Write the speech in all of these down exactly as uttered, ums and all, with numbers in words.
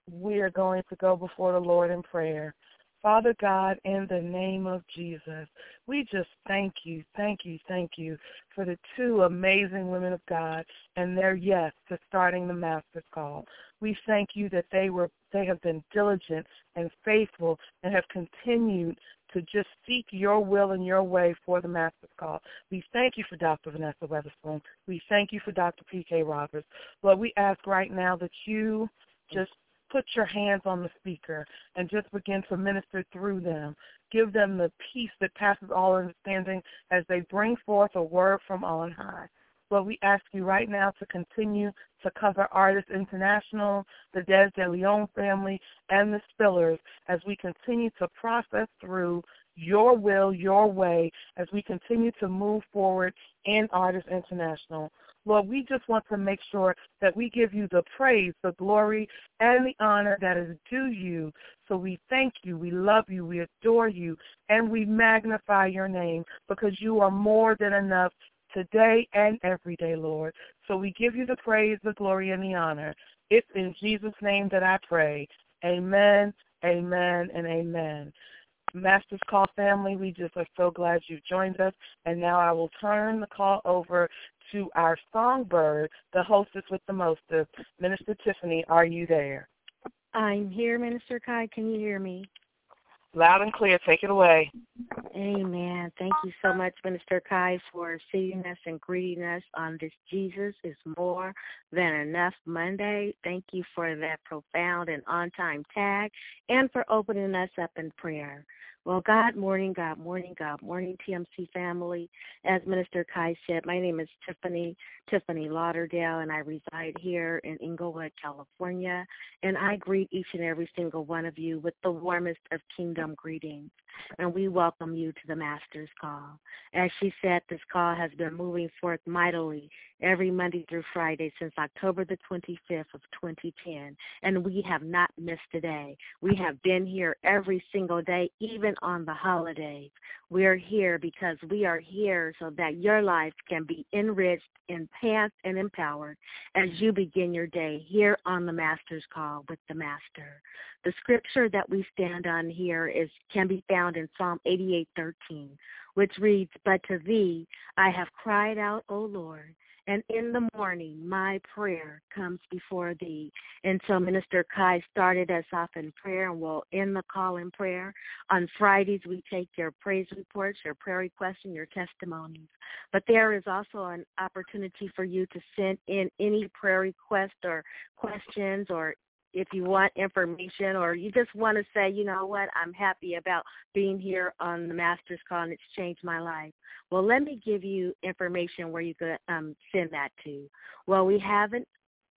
we are going to go before the Lord in prayer. Father God, in the name of Jesus, we just thank you, thank you, thank you for the two amazing women of God and their yes to starting the Master's Call. We thank you that they were they have been diligent and faithful and have continued to just seek your will and your way for the Master's Call. We thank you for Doctor Vanessa Weatherspoon. We thank you for Doctor P K Roberts. Lord, we ask right now that you just put your hands on the speaker and just begin to minister through them. Give them the peace that passes all understanding as they bring forth a word from on high. Lord, we ask you right now to continue to cover Artists International, the Des De Leon family, and the Spillers as we continue to process through your will, your way, as we continue to move forward in Artists International. Lord, we just want to make sure that we give you the praise, the glory, and the honor that is due you. So we thank you, we love you, we adore you, and we magnify your name because you are more than enough today and every day, Lord. So we give you the praise, the glory, and the honor. It's in Jesus' name that I pray. Amen, amen, and amen. Master's Call family, we just are so glad you joined us. And now I will turn the call over to our songbird, the hostess with the mostest. Minister Tiffany, are you there? I'm here, Minister Kai. Can you hear me? Loud and clear. Take it away. Amen. Thank you so much, Minister Kai, for seeing us and greeting us on this Jesus is More Than Enough Monday. Thank you for that profound and on-time tag and for opening us up in prayer. Well, God morning, God morning, God morning, T M C family. As Minister Kai said, my name is Tiffany, Tiffany Lauderdale, and I reside here in Inglewood, California. And I greet each and every single one of you with the warmest of kingdom greetings. And we welcome you to the Master's Call. As she said, this call has been moving forth mightily every Monday through Friday since October the twenty-fifth of twenty ten. And we have not missed a day. We have been here every single day, even on the holidays. We are here because we are here so that your life can be enriched, enhanced, and empowered as you begin your day here on the Master's Call with the Master. The scripture that we stand on here is can be found in Psalm eighty-eight thirteen, which reads, "But to thee I have cried out, O Lord, and in the morning my prayer comes before thee." And so Minister Kai started us off in prayer, and we'll end the call in prayer. On Fridays, we take your praise reports, your prayer requests, and your testimonies. But there is also an opportunity for you to send in any prayer requests or questions, or if you want information, or you just want to say, you know what, I'm happy about being here on the Master's Call and it's changed my life. Well, let me give you information where you could um, send that to. Well, we haven't.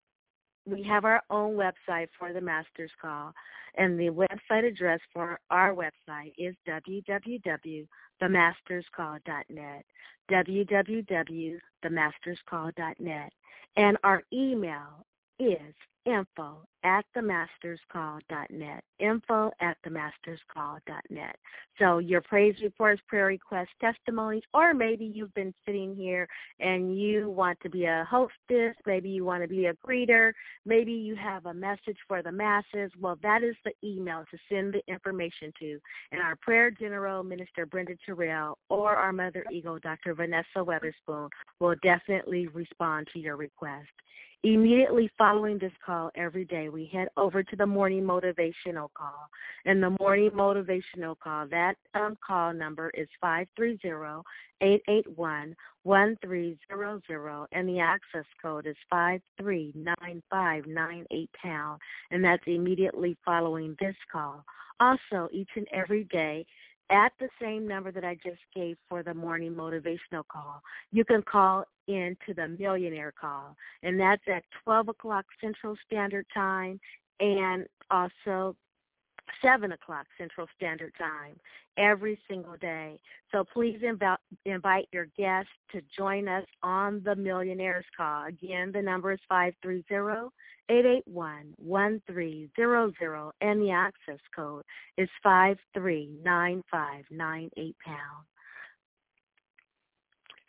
We have our own website for the Master's Call, and the website address for our website is w w w dot the masters call dot net, w w w dot the masters call dot net, and our email is info at the masters call dot net, info at the masters call dot net. So your praise reports, prayer requests, testimonies, or maybe you've been sitting here and you want to be a hostess, maybe you want to be a greeter, maybe you have a message for the masses. Well, that is the email to send the information to. And our prayer general, Minister Brenda Terrell, or our Mother Eagle, Doctor Vanessa Weatherspoon, will definitely respond to your request. Immediately following this call every day, we head over to the morning motivational call. And the morning motivational call, that um, call number is five three zero, eight eight one, one three zero zero, and the access code is five three nine five nine eight pound, and that's immediately following this call. Also, each and every day, at the same number that I just gave for the morning motivational call, you can call in to the millionaire call, and that's at twelve o'clock Central Standard Time and also seven o'clock Central Standard Time every single day. So please inv- invite your guests to join us on the Millionaires Call. Again, the number is five three zero, eight eight one, one three zero zero, and the access code is five three nine five nine eight pound.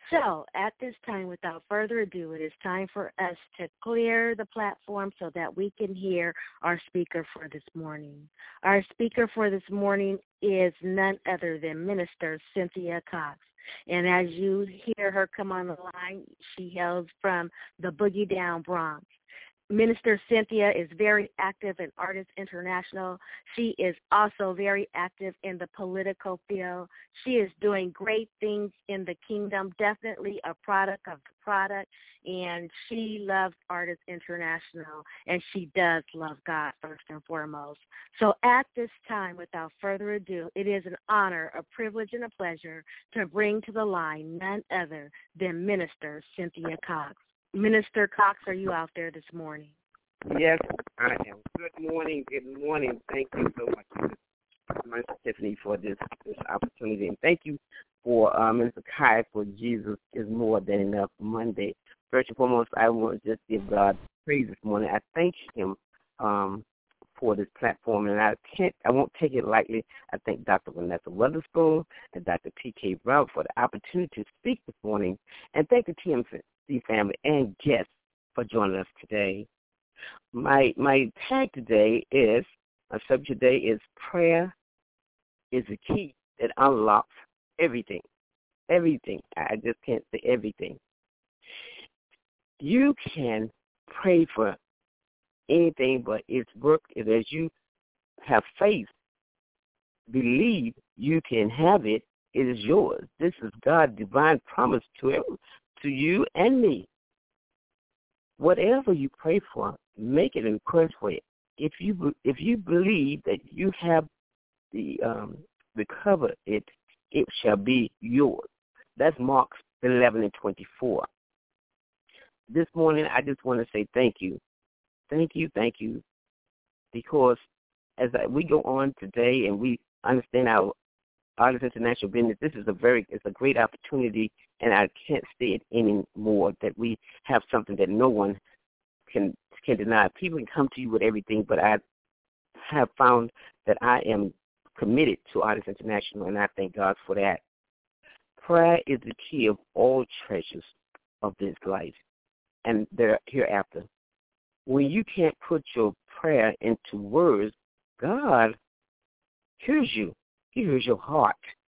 So at this time, without further ado, it is time for us to clear the platform so that we can hear our speaker for this morning. Our speaker for this morning is none other than Minister Cynthia Cox. And as you hear her come on the line, she hails from the Boogie Down Bronx. Minister Cynthia is very active in Artists International. She is also very active in the political field. She is doing great things in the kingdom, definitely a product of the product, and she loves Artists International, and she does love God first and foremost. So at this time, without further ado, it is an honor, a privilege, and a pleasure to bring to the line none other than Minister Cynthia Cox. Minister Cox, are you out there this morning? Yes, I am. Good morning. Good morning. Thank you so much, Minister Tiffany, for this, this opportunity. And thank you for uh, Minister Kai for Jesus is More Than Enough Monday. First and foremost, I want to just give God praise this morning. I thank him um, for this platform, and I can't, I won't take it lightly. I thank Doctor Vanessa Weatherspoon and Doctor P K Brown for the opportunity to speak this morning, and thank the T M C family and guests for joining us today. My my tag today is, my subject today is prayer is the key that unlocks everything. Everything. I just can't say everything. You can pray for anything, but it's work is as you have faith, believe you can have it, it is yours. This is God's divine promise to everyone, to you and me. Whatever you pray for, make it a request for it. If you if you believe that you have the um, the cover, it it shall be yours. That's Mark eleven and twenty four. This morning, I just want to say thank you, thank you, thank you, because as I, we go on today and we understand our Artists International business, this is a very, it's a great opportunity, and I can't say it anymore, that we have something that no one can can deny. People can come to you with everything, but I have found that I am committed to Artists International, and I thank God for that. Prayer is the key of all treasures of this life and there hereafter. When you can't put your prayer into words, God hears you. He hears your heart.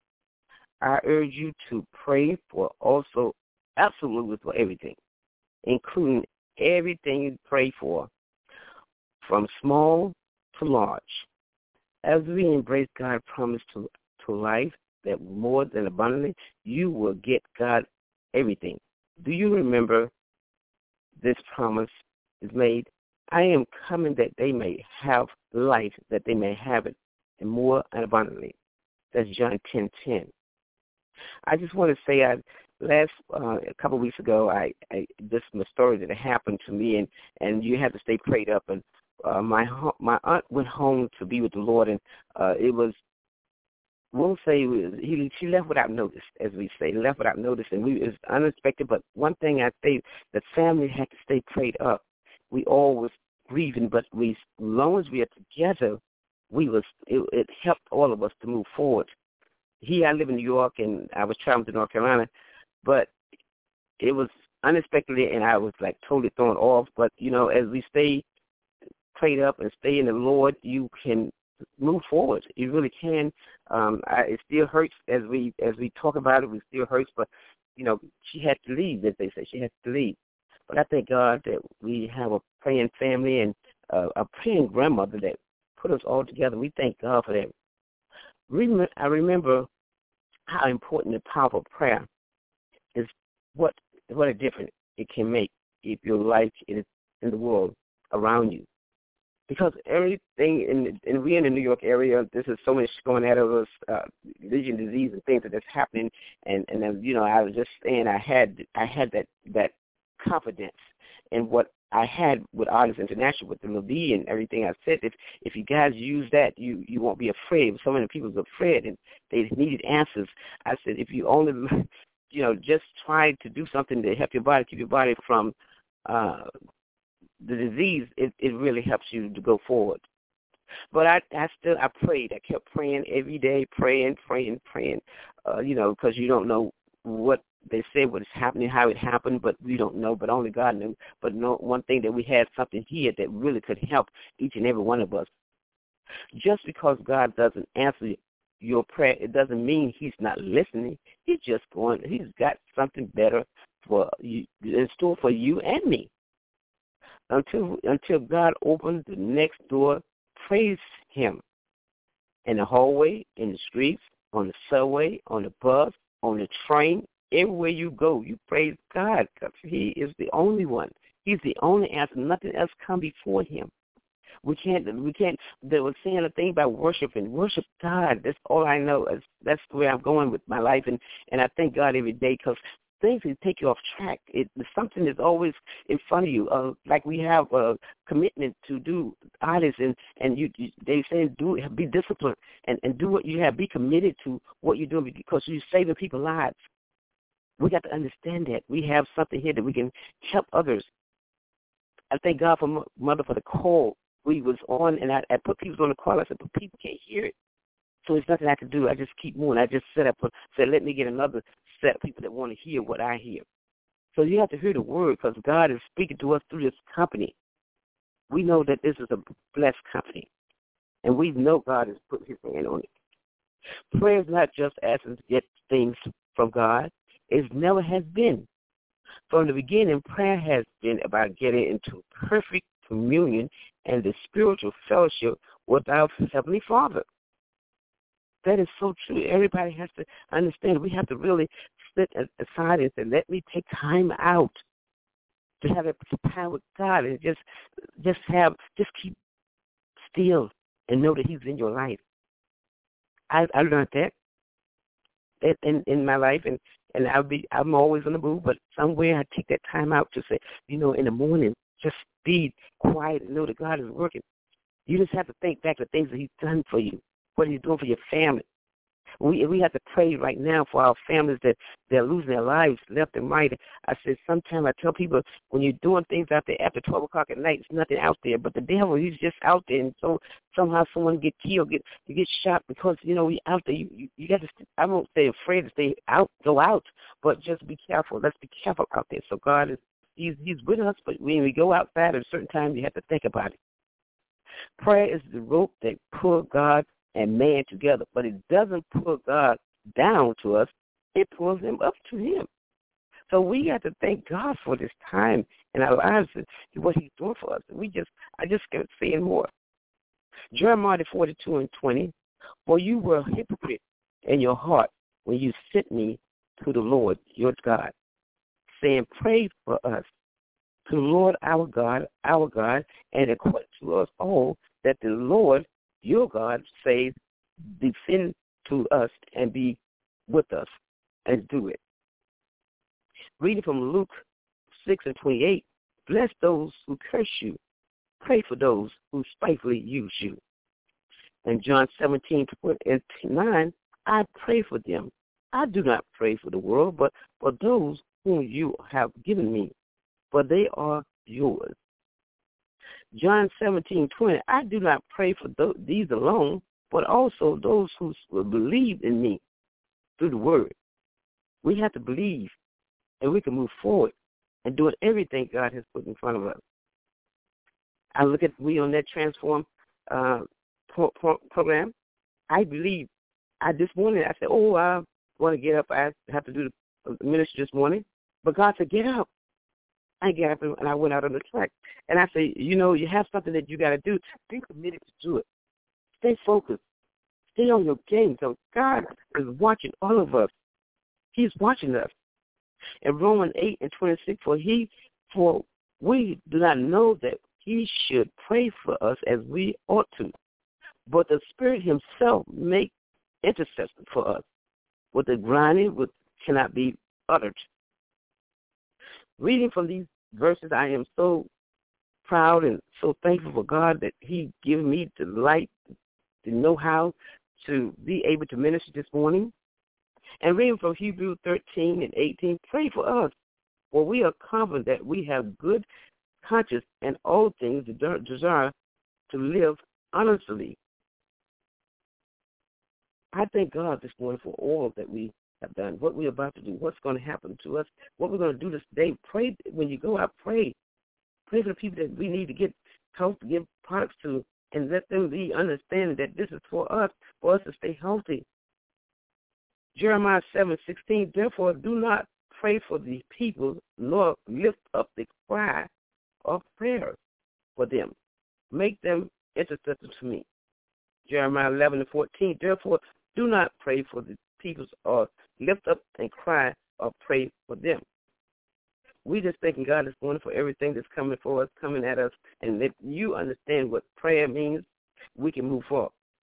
I urge you to pray for also absolutely for everything, including everything you pray for, from small to large. As we embrace God's promise to, to life, that more than abundantly, you will get God everything. Do you remember this promise is made? I am coming that they may have life, that they may have it, and more abundantly. That's John ten ten. I just want to say, I last uh, a couple of weeks ago, I, I this is a story that happened to me, and, and you have to stay prayed up. And uh, my my aunt went home to be with the Lord, and uh, it was, we'll say, it was, he, she left without notice, as we say, left without notice, and we it was unexpected. But one thing I say, the family had to stay prayed up. We all was grieving, but we, as long as we are together, we was it, it helped all of us to move forward. Here I live in New York, and I was traveling to North Carolina, but it was unexpectedly, and I was like totally thrown off. But you know, as we stay prayed up and stay in the Lord, you can move forward. You really can. Um, I, it still hurts as we as we talk about it. It still hurts, but you know, she had to leave, as they say. She had to leave. But I thank God that we have a praying family and uh, a praying grandmother that put us all together. We thank God for that. I remember how important and powerful prayer is, what what a difference it can make if your life is in the world around you. Because everything, in, and we're in the New York area, this is so much going at us, uh, religion, disease, and things that is happening. And, and then, you know, I was just saying I had I had that, that confidence in what I had with Artists International, with the Levy and everything I said. If if you guys use that, you, you won't be afraid. So many people are afraid, and they needed answers. I said, if you only, you know, just try to do something to help your body, keep your body from uh, the disease, it, it really helps you to go forward. But I, I still, I prayed. I kept praying every day, praying, praying, praying, uh, you know, because you don't know what they say what is happening, how it happened, but we don't know, but only God knew. But no, one thing that we had something here that really could help each and every one of us. Just because God doesn't answer your prayer, it doesn't mean he's not listening. He's just going, he's got something better for you, in store for you and me. Until until God opens the next door, praise him. In the hallway, in the streets, on the subway, on the bus, on the train, everywhere you go, you praise God because he is the only one. He's the only answer. Nothing else come before him. We can't, we can't, they were saying a thing about worshiping. Worship God. That's all I know. That's where I'm going with my life. And, and I thank God every day because things can take you off track. It, something is always in front of you. Uh, like we have a commitment to do artists, and, and you, you, they say do be disciplined and, and do what you have. Be committed to what you're doing because you're saving people's lives. We got to understand that. We have something here that we can help others. I thank God for Mother for the call. We was on, and I, I put people on the call. I said, but people can't hear it. So there's nothing I can do. I just keep moving. I just set up, said, let me get another set of people that want to hear what I hear. So you have to hear the word because God is speaking to us through this company. We know that this is a blessed company, and we know God has put his hand on it. Prayer is not just asking to get things from God. It never has been. From the beginning, prayer has been about getting into perfect communion and the spiritual fellowship with our Heavenly Father. That is so true. Everybody has to understand. We have to really sit aside and say, let me take time out to have a time with God and just just have, just keep still and know that he's in your life. I, I learned that in, in my life, and, and I'll be, I'm always on the move, but somewhere I take that time out to say, you know, in the morning, just be quiet and know that God is working. You just have to think back to things that he's done for you, what he's doing for your family. We we have to pray right now for our families that they're losing their lives left and right. I said sometimes I tell people when you're doing things out there after twelve o'clock at night, there's nothing out there. But the devil, he's just out there, and so somehow someone get killed, get you get shot because you know we out there. You you, you got to. I won't say afraid to stay out, go out, but just be careful. Let's be careful out there. So God is he's he's with us, but when we go outside at a certain time, you have to think about it. Prayer is the rope that pulls God and man together, but it doesn't pull God down to us. It pulls him up to him. So we have to thank God for this time in our lives and what he's doing for us. We just, I just can't say more. Jeremiah forty-two and twenty, for you were a hypocrite in your heart when you sent me to the Lord your God, saying, pray for us to the Lord our God, our God, and according to us all that the Lord your God says, defend to us and be with us and do it. Reading from Luke six and twenty-eight, bless those who curse you. Pray for those who spitefully use you. And John seventeen and nine, I pray for them. I do not pray for the world, but for those whom you have given me, for they are yours. John seventeen twenty, I do not pray for th- these alone, but also those who will believe in me through the word. We have to believe, and we can move forward and do everything God has put in front of us. I look at we on that Transform uh, pro- pro- program. I believe. I this morning I said, oh, I want to get up. I have to do the ministry this morning. But God said, get up. I get up and I went out on the track. And I say, you know, you have something that you got to do. Be committed to do it. Stay focused. Stay on your game. So God is watching all of us. He's watching us. In Romans eight and twenty-six, for he, for we do not know that he should pray for us as we ought to, but the Spirit himself make intercession for us with the groaning which cannot be uttered. Reading from these verses, I am so proud and so thankful for God that he given me the light, the know-how to be able to minister this morning. And reading from Hebrews thirteen and eighteen, pray for us, for we are confident that we have good conscience and all things desire to live honestly. I thank God this morning for all that we have done, what we're about to do, what's going to happen to us, what we're going to do this day. Pray when you go out. Pray, pray for the people that we need to get help to give products to, and let them be understanding that this is for us, for us to stay healthy. Jeremiah seven sixteen. Therefore, do not pray for the people, nor lift up the cry of prayer for them. Make them intercessors to me. Jeremiah eleven and fourteen. Therefore, do not pray for the people, or lift up and cry or pray for them. We just thanking God this morning for everything that's coming for us, coming at us, and if you understand what prayer means, we can move forward.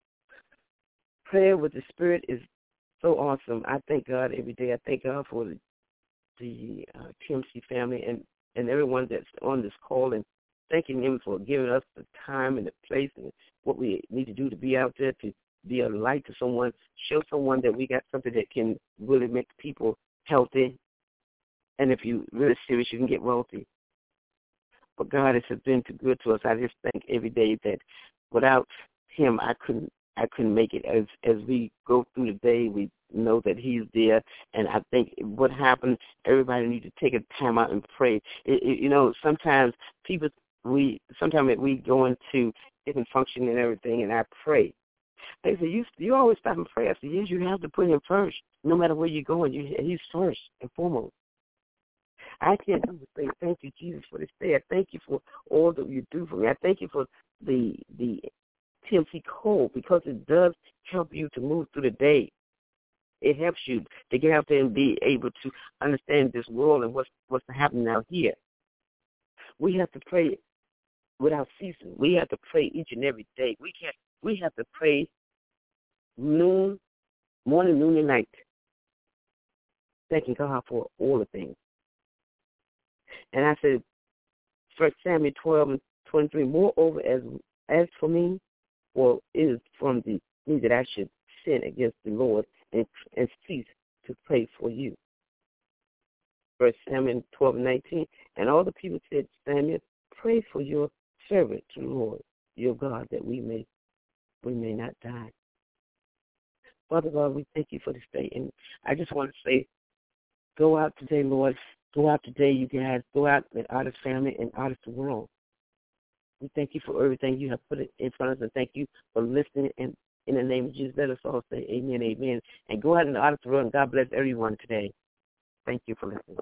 Prayer with the Spirit is so awesome. I thank God every day. I thank God for the, the uh, T M C family and, and everyone that's on this call, and thanking them for giving us the time and the place and what we need to do to be out there, to be a light to someone, show someone that we got something that can really make people healthy. And if you're really serious, you can get wealthy. But God has been too good to us. I just think every day that without him, I couldn't I couldn't make it. As as we go through the day, we know that he's there. And I think what happened, everybody needs to take a time out and pray. It, it, you know, sometimes people, we sometimes we go into different function and everything, and I pray. They say, you, you always stop and pray. I said, yes, you have to put him first. No matter where you're going, you, he's first and foremost. I can't do but say thank you, Jesus, for this day. I thank you for all that you do for me. I thank you for the the T M C code, because it does help you to move through the day. It helps you to get out there and be able to understand this world and what's what's happening out here. We have to pray without ceasing. We have to pray each and every day. We can't. We have to pray noon, morning, noon, and night, thanking God for all the things. And I said, First Samuel twelve and twenty-three, moreover, as as for me, for it is from the me that I should sin against the Lord and, and cease to pray for you. First Samuel twelve and nineteen, and all the people said, Samuel, pray for your servant to the Lord, your God, that we may we may not die. Father God, we thank you for this day. And I just want to say, go out today, Lord. Go out today, you guys. Go out with Artist family and Artist the world. We thank you for everything you have put in front of us, and thank you for listening. And in the name of Jesus, let us all say amen, amen. And go out in the Artist the world, and God bless everyone today. Thank you for listening.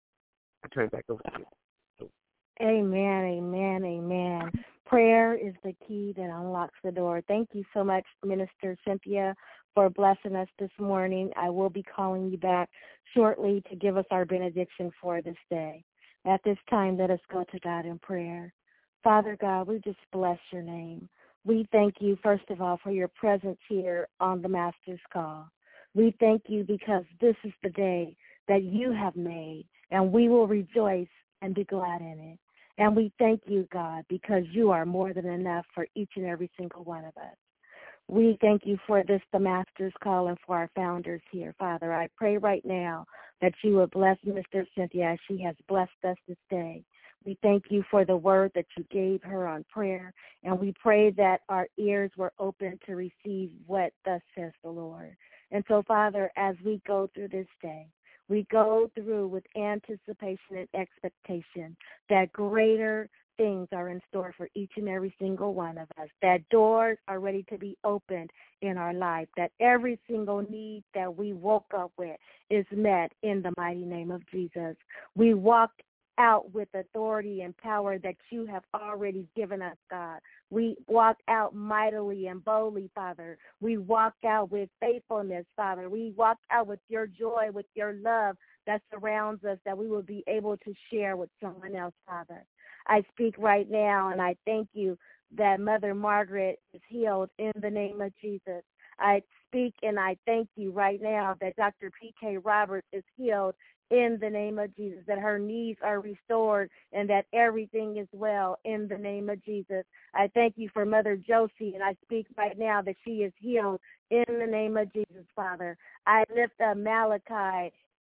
I turn it back over to you. Amen, amen, amen. Prayer is the key that unlocks the door. Thank you so much, Minister Cynthia, for blessing us this morning. I will be calling you back shortly to give us our benediction for this day. At this time, let us go to God in prayer. Father God, we just bless your name. We thank you, first of all, for your presence here on the Master's Call. We thank you because this is the day that you have made, and we will rejoice and be glad in it. And we thank you, God, because you are more than enough for each and every single one of us. We thank you for this, the Master's Call, and for our founders here, Father. I pray right now that you would bless Mister Cynthia as she has blessed us this day. We thank you for the word that you gave her on prayer, and we pray that our ears were open to receive what thus says the Lord. And so, Father, as we go through this day, we go through with anticipation and expectation that greater things are in store for each and every single one of us, that doors are ready to be opened in our life, that every single need that we woke up with is met in the mighty name of Jesus. We walked out with authority and power that you have already given us, God. We walk out mightily and boldly, Father. We walk out with faithfulness, Father. We walk out with your joy, with your love that surrounds us, that we will be able to share with someone else, Father. I speak right now, and I thank you that Mother Margaret is healed in the name of Jesus. I speak and I thank you right now that Doctor P K Roberts is healed in the name of Jesus, that her knees are restored and that everything is well in the name of Jesus. I thank you for Mother Josie, and I speak right now that she is healed in the name of Jesus, Father. I lift up Malachi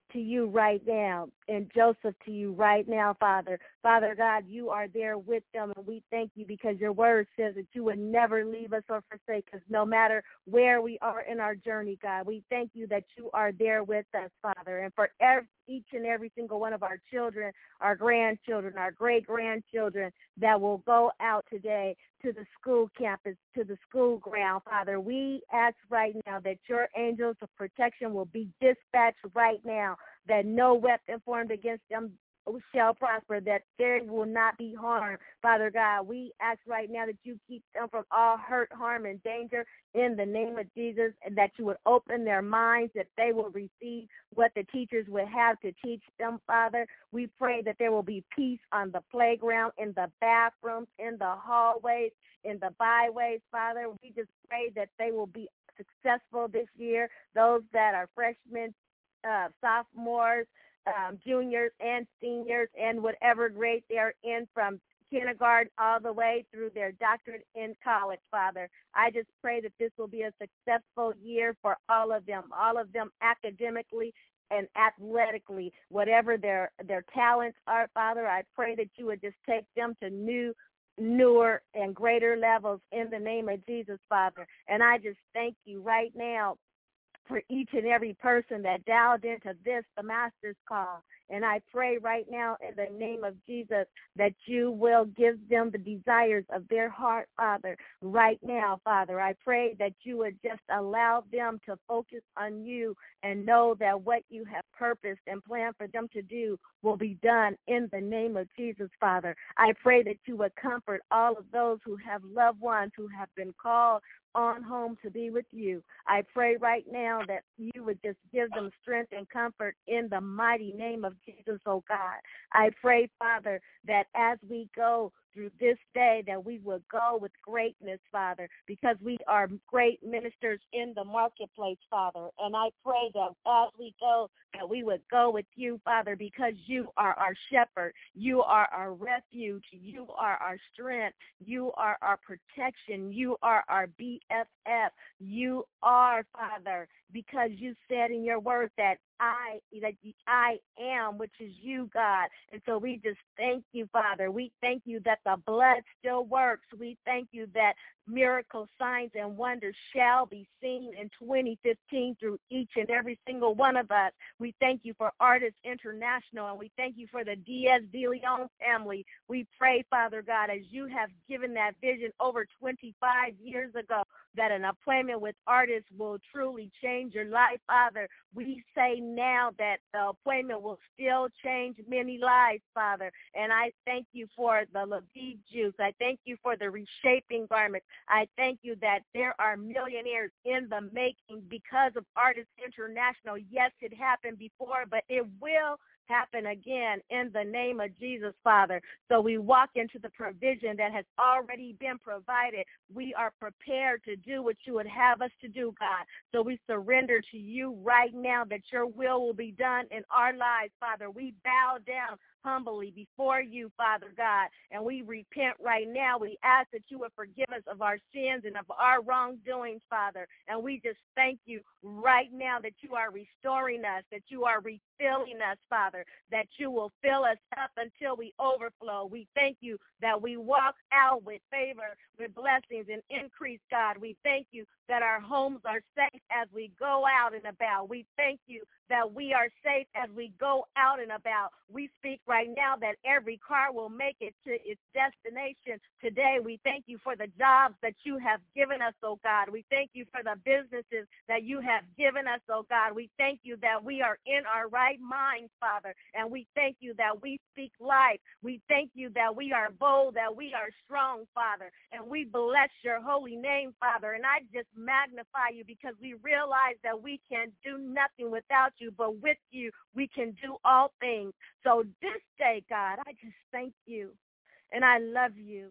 to you right now, and Joseph to you right now, Father. Father God, you are there with them, and we thank you because your word says that you would never leave us or forsake us, no matter where we are in our journey, God. We thank you that you are there with us, Father, and for every, each and every single one of our children, our grandchildren, our great-grandchildren that will go out today to the school campus, to the school ground, Father. We ask right now that your angels of protection will be dispatched right now, that no weapon formed against them shall prosper, that there will not be harm. Father God, we ask right now that you keep them from all hurt, harm, and danger in the name of Jesus, and that you would open their minds, that they will receive what the teachers would have to teach them, Father. We pray that there will be peace on the playground, in the bathrooms, in the hallways, in the byways, Father. We just pray that they will be successful this year, those that are freshmen, uh, sophomores, Um, juniors and seniors, and whatever grade they're in, from kindergarten all the way through their doctorate in college, Father. I just pray that this will be a successful year for all of them, all of them academically and athletically, whatever their their talents are, Father. I pray that you would just take them to new newer and greater levels in the name of Jesus, Father. And I just thank you right now for each and every person that dialed into this, the Master's Call. And I pray right now in the name of Jesus that you will give them the desires of their heart, Father, right now, Father. I pray that you would just allow them to focus on you and know that what you have purposed and planned for them to do will be done in the name of Jesus, Father. I pray that you would comfort all of those who have loved ones who have been called on home to be with you. I pray right now that you would just give them strength and comfort in the mighty name of Jesus, oh God. I pray, Father, that as we go through this day, that we will go with greatness, Father, because we are great ministers in the marketplace, Father. And I pray that as we go, that we would go with you, Father, because you are our shepherd. You are our refuge. You are our strength. You are our protection. You are our B F F. You are, Father, because you said in your word that I, that I am, which is you, God. And so we just thank you, Father. We thank you that the blood still works. We thank you that miracles, signs, and wonders shall be seen in twenty fifteen through each and every single one of us. We thank you for Artists International, and we thank you for the Diaz de Leon family. We pray, Father God, as you have given that vision over twenty-five years ago, that an appointment with artists will truly change your life, Father. We say now that the appointment will still change many lives, Father. And I thank you for the Lviv juice. I thank you for the reshaping garments. I thank you that there are millionaires in the making because of Artists International. Yes, it happened before, but it will happen again in the name of Jesus, Father. So we walk into the provision that has already been provided. We are prepared to do what you would have us to do, God. So we surrender to you right now that your will will be done in our lives, Father. We bow down humbly before you, Father God, and we repent right now. We ask that you would forgive us of our sins and of our wrongdoings, Father, and we just thank you right now that you are restoring us, that you are refilling us, Father, that you will fill us up until we overflow. We thank you that we walk out with favor, with blessings and increase, God. We thank you that our homes are safe as we go out and about. We thank you that we are safe as we go out and about. We speak right now that every car will make it to its destination today. We thank you for the jobs that you have given us, oh God. We thank you for the businesses that you have given us, oh God. We thank you that we are in our right minds, Father, and we thank you that we speak life. We thank you that we are bold, that we are strong, Father, and we bless your holy name, Father. And I just magnify you because we realize that we can do nothing without you, but with you we can do all things. So this day, God, I just thank you, and I love you,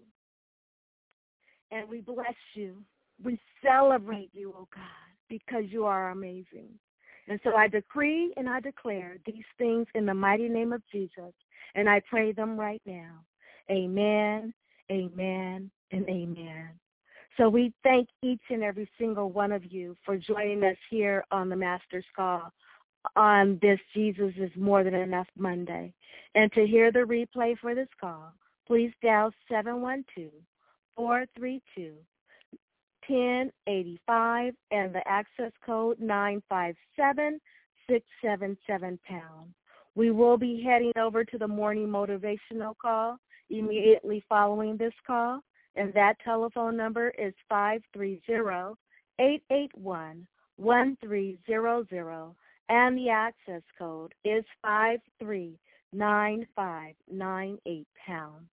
and we bless you. We celebrate you, oh God, because you are amazing. And so I decree and I declare these things in the mighty name of Jesus, and I pray them right now. Amen, amen, and amen. So we thank each and every single one of you for joining us here on the Master's Call on this Jesus is More Than Enough Monday. And to hear the replay for this call, please dial seven one two, four three two, one zero eight five and the access code nine five seven, six seven seven pound. We will be heading over to the morning motivational call immediately following this call, and that telephone number is five three zero, eight eight one, one three zero zero, and the access code is five three nine five nine eight pound.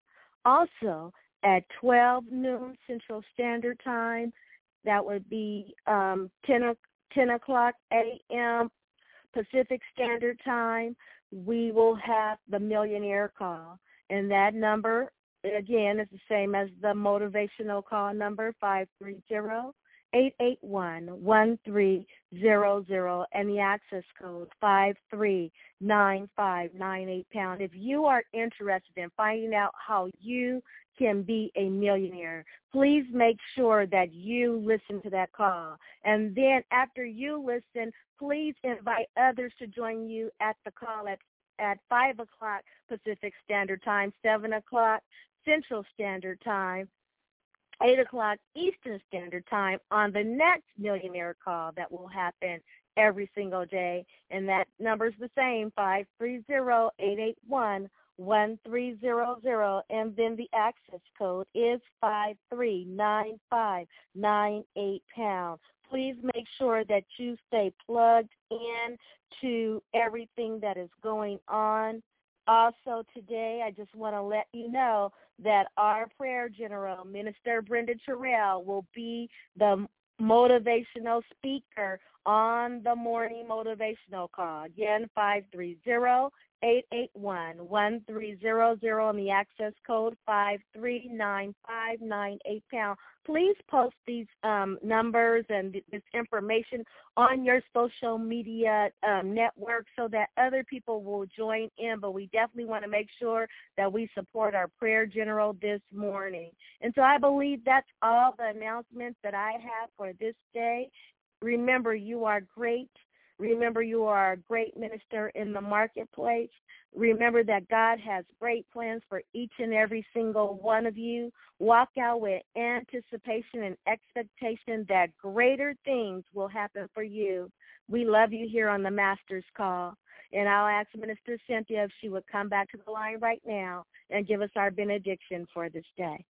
Also, at twelve noon Central Standard Time, that would be um, ten, ten o'clock a.m. Pacific Standard Time, we will have the Millionaire Call. And that number, again, is the same as the motivational call number, five three zero, eight eight one, one three zero zero, and the access code five three nine five nine eight pound. If you are interested in finding out how you can be a millionaire, please make sure that you listen to that call. And then after you listen, please invite others to join you at the call at, at five o'clock Pacific Standard Time, seven o'clock Central Standard Time, eight o'clock Eastern Standard Time on the next Millionaire Call that will happen every single day. And that number is the same, five three zero, eight eight one, one three zero zero, and then the access code is five three nine five nine eight pound. Please make sure that you stay plugged in to everything that is going on. Also today, I just want to let you know that our prayer general, Minister Brenda Terrell, will be the motivational speaker on the morning motivational call. Again, five three zero, eight eight one, one three zero zero, and the access code five three nine five nine eight pound. Please post these um, numbers and this information on your social media um, network so that other people will join in. But we definitely want to make sure that we support our prayer general this morning. And so I believe that's all the announcements that I have for this day. Remember, you are great. Remember, you are a great minister in the marketplace. Remember that God has great plans for each and every single one of you. Walk out with anticipation and expectation that greater things will happen for you. We love you here on the Master's Call. And I'll ask Minister Cynthia if she would come back to the line right now and give us our benediction for this day.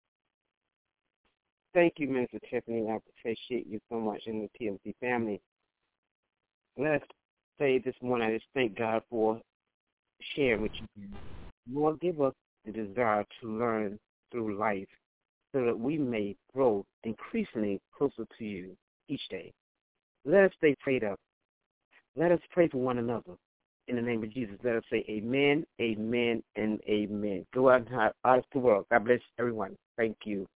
Thank you, Minister Tiffany. I appreciate you so much in the T M C family. Let's say this morning, I just thank God for sharing with you. Lord, give us the desire to learn through life so that we may grow increasingly closer to you each day. Let us stay prayed up. Let us pray for one another. In the name of Jesus, let us say amen, amen, and amen. Go out into the world. God bless everyone. Thank you.